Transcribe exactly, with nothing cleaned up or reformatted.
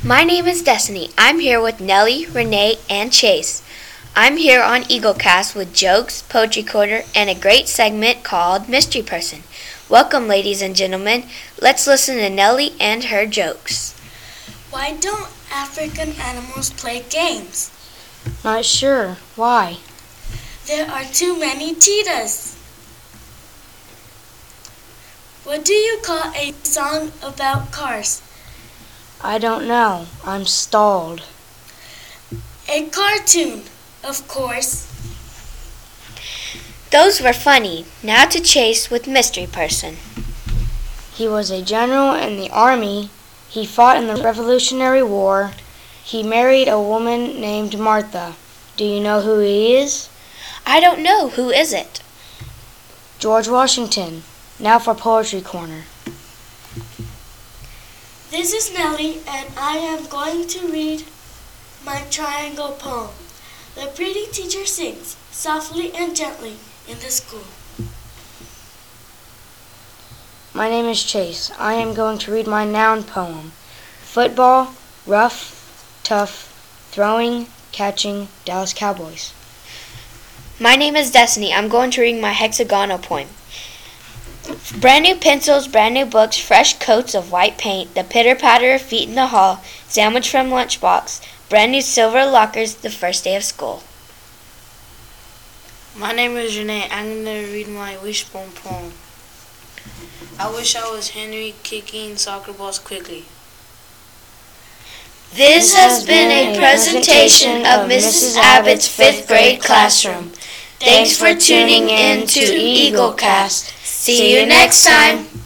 My name is Destiny. I'm here with Nellie, Renee, and Chase. I'm here on EagleCast with jokes, poetry corner, and a great segment called Mystery Person. Welcome, ladies and gentlemen. Let's listen to Nellie and her jokes. Why don't African animals play games? Not sure. Why? There are too many cheetahs. What do you call a song about cars? I don't know. I'm stalled. A cartoon, of course. Those were funny. Now to Chase with Mystery Person. He was a general in the army. He fought in the Revolutionary War. He married a woman named Martha. Do you know who he is? I don't know. Who is it? George Washington. Now for Poetry Corner. This is Nellie, and I am going to read my triangle poem. The pretty teacher sings softly and gently in the school. My name is Chase. I am going to read my noun poem. Football, rough, tough, throwing, catching, Dallas Cowboys. My name is Destiny. I'm going to read my hexagonal poem. Brand new pencils, brand new books, fresh coats of white paint, the pitter-patter of feet in the hall, sandwich from lunchbox, brand new silver lockers, the first day of school. My name is Renee. I'm going to read my wishbone poem. I wish I was Henry kicking soccer balls quickly. This has been a presentation of Missus Abbott's fifth grade classroom. Thanks for tuning in to EagleCast. See you next time.